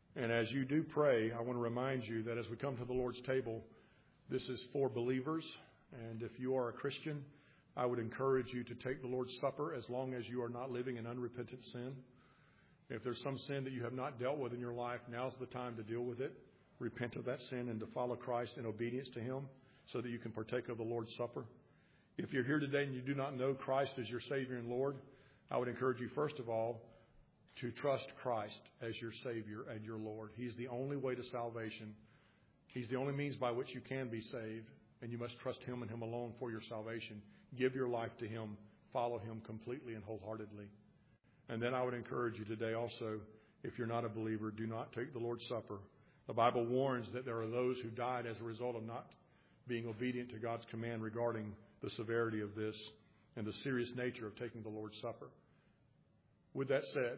And as you do pray, I want to remind you that as we come to the Lord's table, this is for believers. And if you are a Christian, I would encourage you to take the Lord's Supper as long as you are not living in unrepentant sin. If there's some sin that you have not dealt with in your life, now's the time to deal with it. Repent of that sin and to follow Christ in obedience to Him so that you can partake of the Lord's Supper. If you're here today and you do not know Christ as your Savior and Lord, I would encourage you, first of all, to trust Christ as your Savior and your Lord. He's the only way to salvation. He's the only means by which you can be saved, and you must trust Him and Him alone for your salvation. Give your life to Him. Follow Him completely and wholeheartedly. And then I would encourage you today also, if you're not a believer, do not take the Lord's Supper. The Bible warns that there are those who died as a result of not being obedient to God's command regarding the severity of this and the serious nature of taking the Lord's Supper. With that said,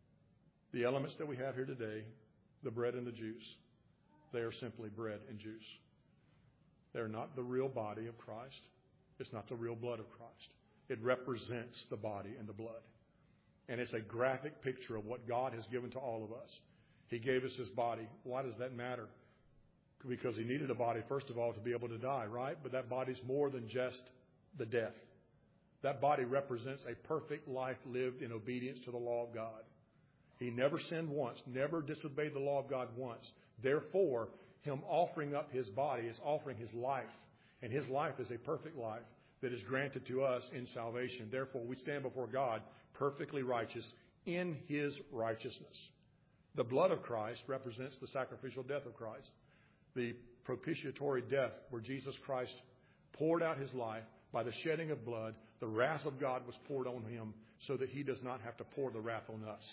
the elements that we have here today, the bread and the juice, they are simply bread and juice. They're not the real body of Christ. It's not the real blood of Christ. It represents the body and the blood. And it's a graphic picture of what God has given to all of us. He gave us His body. Why does that matter? Because He needed a body, first of all, to be able to die, right? But that body's more than just the death. That body represents a perfect life lived in obedience to the law of God. He never sinned once, never disobeyed the law of God once. Therefore, Him offering up His body is offering His life. And His life is a perfect life that is granted to us in salvation. Therefore, we stand before God perfectly righteous in His righteousness. The blood of Christ represents the sacrificial death of Christ. The propitiatory death where Jesus Christ poured out His life by the shedding of blood. The wrath of God was poured on Him so that He does not have to pour the wrath on us.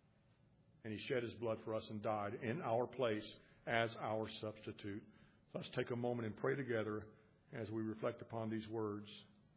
And He shed His blood for us and died in our place as our substitute. Let's take a moment and pray together as we reflect upon these words.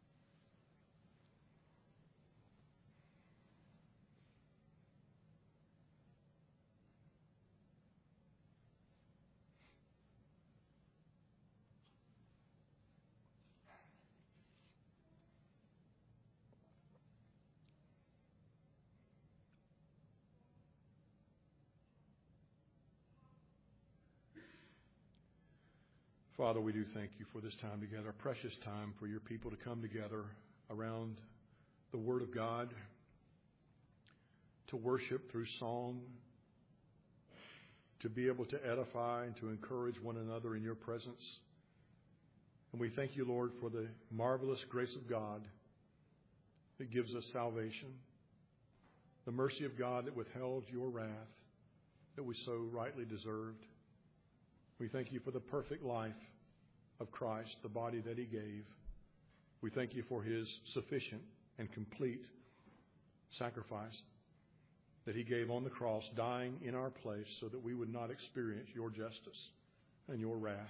Father, we do thank You for this time together, a precious time for Your people to come together around the Word of God, to worship through song, to be able to edify and to encourage one another in Your presence. And we thank You, Lord, for the marvelous grace of God that gives us salvation, the mercy of God that withheld Your wrath that we so rightly deserved. We thank You for the perfect life of Christ, the body that He gave. We thank You for His sufficient and complete sacrifice that He gave on the cross, dying in our place so that we would not experience Your justice and Your wrath.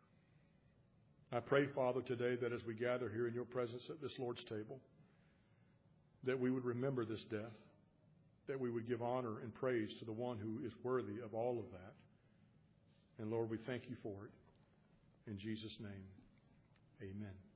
I pray, Father, today that as we gather here in Your presence at this Lord's table, that we would remember this death, that we would give honor and praise to the one who is worthy of all of that. And Lord, we thank You for it. In Jesus' name, amen.